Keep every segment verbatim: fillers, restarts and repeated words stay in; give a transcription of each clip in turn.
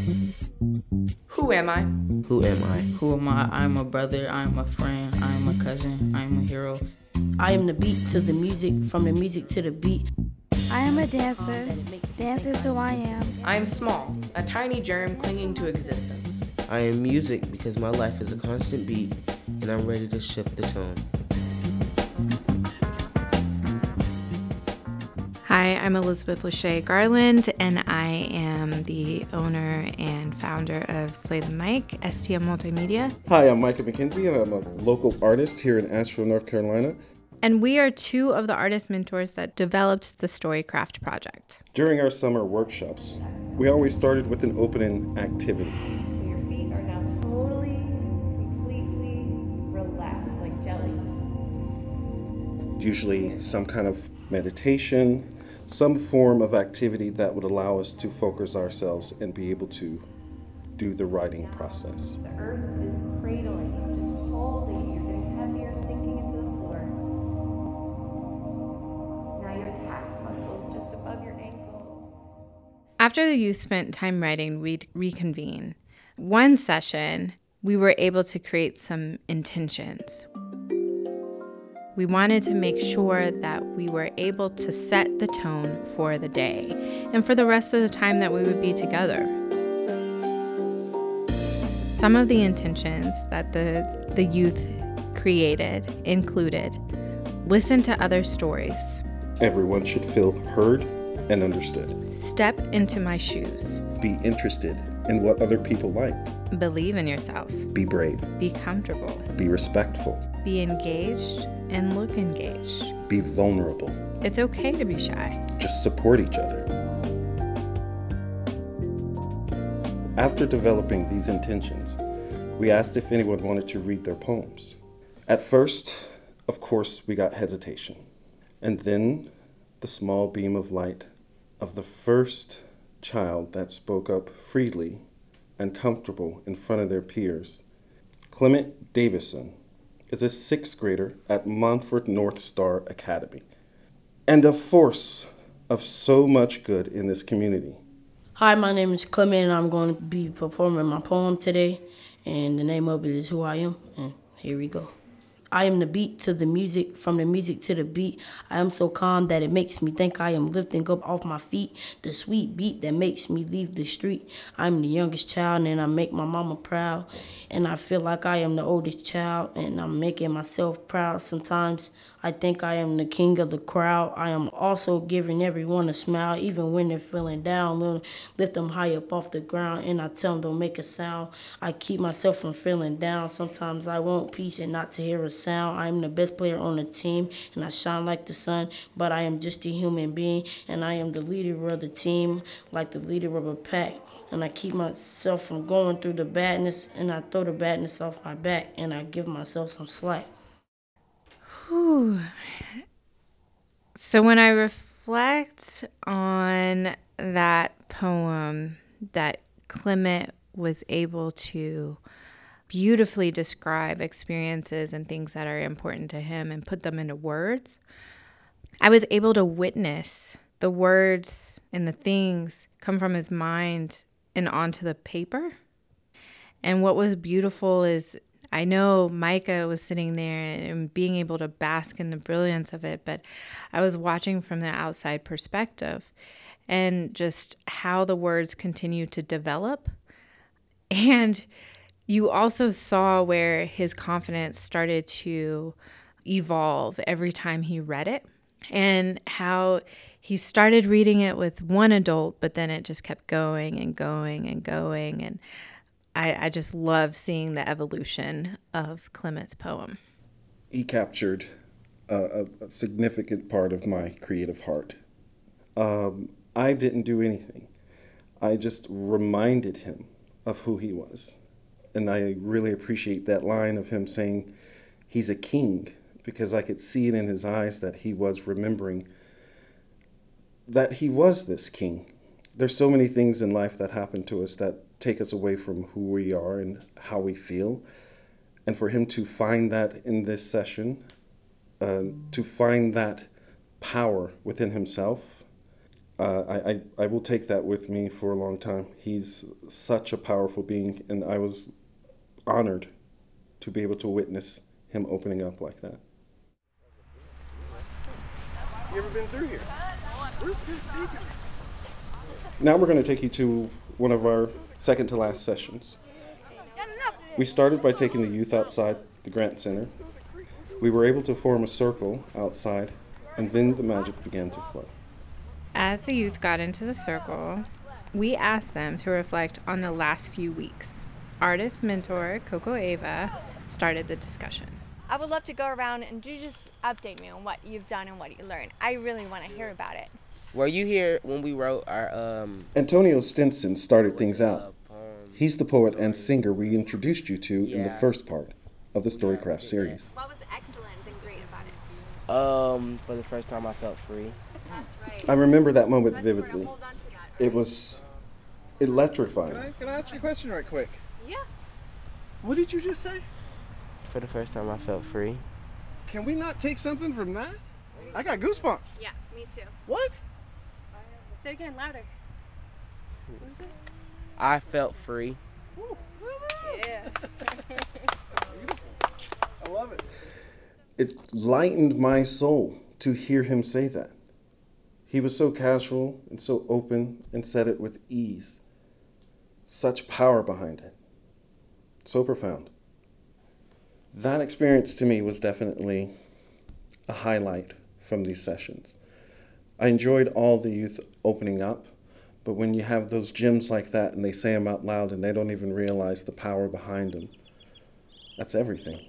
Who am I? Who am I? Who am I? I'm a brother, I'm a friend, I'm a cousin, I'm a hero. I am the beat to the music, from the music to the beat. I am a dancer. Dance is who I am. I am small, a tiny germ clinging to existence. I am music because my life is a constant beat and I'm ready to shift the tone. Hi, I'm Elizabeth Lachey Garland, and I am the owner and founder of Slay the Mic, S T M Multimedia. Hi, I'm Micah McKenzie, and I'm a local artist here in Asheville, North Carolina. And we are two of the artist mentors that developed the Storycraft project. During our summer workshops, we always started with an opening activity. So your feet are now totally, completely relaxed, like jelly. Usually some kind of meditation, some form of activity that would allow us to focus ourselves and be able to do the writing process. The earth is cradling you, just holding you. You're getting heavier, sinking into the floor. Now your calf muscles just above your ankles. After the youth spent time writing, we'd reconvene. One session, we were able to create some intentions. We wanted to make sure that we were able to set the tone for the day and for the rest of the time that we would be together. Some of the intentions that the, the youth created included listen to other stories. Everyone should feel heard and understood. Step into my shoes. Be interested in what other people like. Believe in yourself. Be brave. Be comfortable. Be respectful. Be engaged and look engaged. Be vulnerable. It's okay to be shy. Just support each other. After developing these intentions, we asked if anyone wanted to read their poems. At first, of course, we got hesitation. And then the small beam of light of the first child that spoke up freely and comfortable in front of their peers. Clement Davison is a sixth grader at Montfort North Star Academy and a force of so much good in this community. Hi, my name is Clement, and I'm going to be performing my poem today, and the name of it is Who I Am, and here we go. I am the beat to the music, from the music to the beat. I am so calm that it makes me think I am lifting up off my feet. The sweet beat that makes me leave the street. I'm the youngest child and I make my mama proud. And I feel like I am the oldest child and I'm making myself proud. Sometimes I think I am the king of the crowd. I am also giving everyone a smile, even when they're feeling down. Lift them high up off the ground and I tell them don't make a sound. I keep myself from feeling down. Sometimes I want peace and not to hear a sound. I am the best player on the team and I shine like the sun, but I am just a human being and I am the leader of the team, like the leader of a pack. And I keep myself from going through the badness and I throw the badness off my back and I give myself some slack. Whew. So when I reflect on that poem that Clement was able to beautifully describe experiences and things that are important to him and put them into words, I was able to witness the words and the things come from his mind and onto the paper. And what was beautiful is I know Micah was sitting there and being able to bask in the brilliance of it, but I was watching from the outside perspective and just how the words continue to develop. And you also saw where his confidence started to evolve every time he read it and how he started reading it with one adult, but then it just kept going and going and going. And I, I just love seeing the evolution of Clement's poem. He captured uh, a, a significant part of my creative heart. Um, I didn't do anything. I just reminded him of who he was. And I really appreciate that line of him saying he's a king, because I could see it in his eyes that he was remembering that he was this king. There's so many things in life that happen to us that take us away from who we are and how we feel. And for him to find that in this session, uh, to find that power within himself, Uh, I, I, I will take that with me for a long time. He's such a powerful being, and I was honored to be able to witness him opening up like that. You ever been through here? Where's this taking us? Now we're going to take you to one of our second to last sessions. We started by taking the youth outside the Grant Center. We were able to form a circle outside, and then the magic began to flow. As the youth got into the circle, we asked them to reflect on the last few weeks. Artist mentor Coco Ava started the discussion. I would love to go around and you just update me on what you've done and what you learned. I really want to hear about it. Were you here when we wrote our um Antonio Stinson started things out. He's the poet and singer we introduced you to in the first part of the Storycraft series. What was excellent and great about it? Um, for the first time I felt free. I remember that moment vividly. It was electrifying. Can I, can I ask you a question right quick? Yeah. What did you just say? For the first time I felt free. Can we not take something from that? I got goosebumps. Yeah, me too. What? Say it again, louder. What is it? I felt free. Yeah. I love it. It lightened my soul to hear him say that. He was so casual and so open and said it with ease. Such power behind it. So profound. That experience to me was definitely a highlight from these sessions. I enjoyed all the youth opening up, but when you have those gems like that and they say them out loud and they don't even realize the power behind them, that's everything.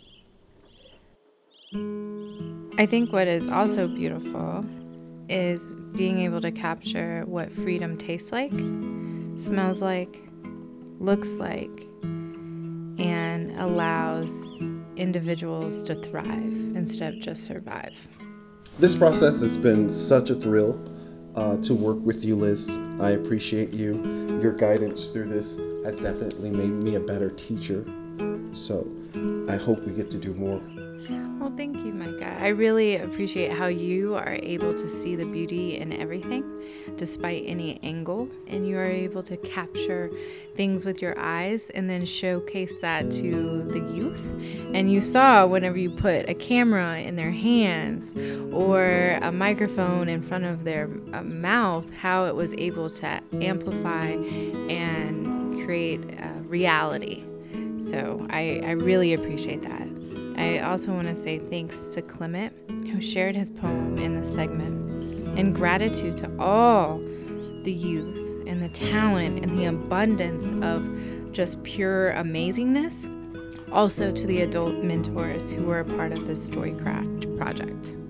I think what is also beautiful is being able to capture what freedom tastes like, smells like, looks like, and allows individuals to thrive instead of just survive. This process has been such a thrill uh, to work with you, Liz. I appreciate you. Your guidance through this has definitely made me a better teacher. So I hope we get to do more. Well, thank you, Micah. I really appreciate how you are able to see the beauty in everything, despite any angle, and you are able to capture things with your eyes and then showcase that to the youth. And you saw whenever you put a camera in their hands or a microphone in front of their uh, mouth, how it was able to amplify and create uh, reality. So I, I really appreciate that. I also want to say thanks to Clement, who shared his poem in this segment, and gratitude to all the youth and the talent and the abundance of just pure amazingness. Also to the adult mentors who were a part of this Storycraft project.